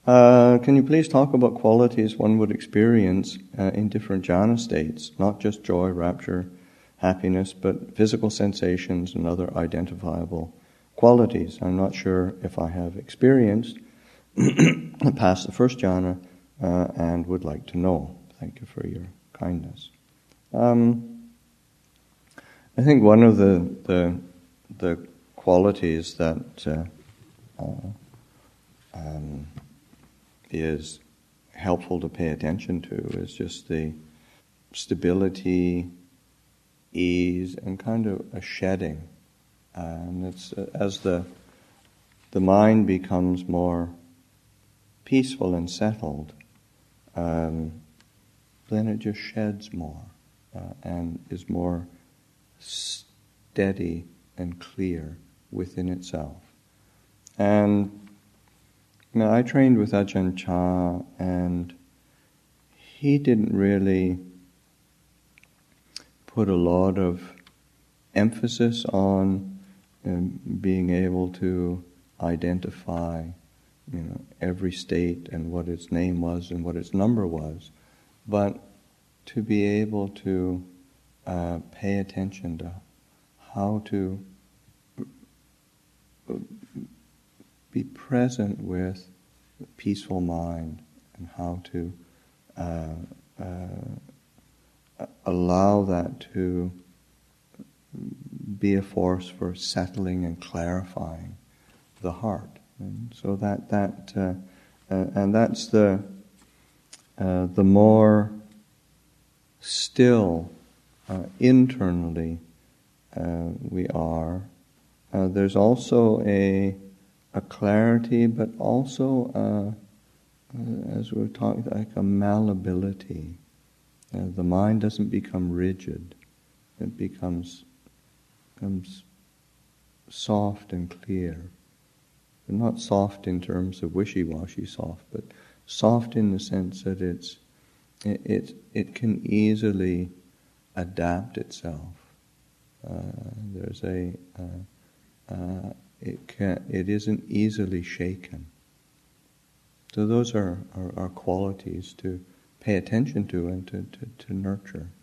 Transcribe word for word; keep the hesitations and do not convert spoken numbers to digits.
Uh, can you please talk about qualities one would experience uh, in different jhana states, not just joy, rapture, happiness, but physical sensations and other identifiable qualities? I'm not sure if I have experienced past the first jhana uh, and would like to know. Thank you for your kindness. Um, I think one of the the, the qualities that uh, uh, um, is helpful to pay attention to is just the stability, ease, and kind of a shedding. And it's uh, as the the mind becomes more peaceful and settled, um, then it just sheds more uh, and is more steady and clear within itself. And you know, I trained with Ajahn Chah, and he didn't really put a lot of emphasis on um, being able to identify, you know, every state and what its name was and what its number was, but to be able to uh, pay attention to how to be present with a peaceful mind and how to uh, uh, allow that to be a force for settling and clarifying the heart. And so that that uh, uh, and that's the uh, the more still uh, internally uh, we are. Uh, there's also a a clarity, but also, uh, uh, as we're talking, like a malleability. Uh, the mind doesn't become rigid; it becomes becomes soft and clear. But not soft in terms of wishy-washy soft, but soft in the sense that it's it it, it can easily adapt itself. Uh, there's a uh, uh, it can it isn't easily shaken. So those are, are, are qualities to pay attention to and to, to, to nurture.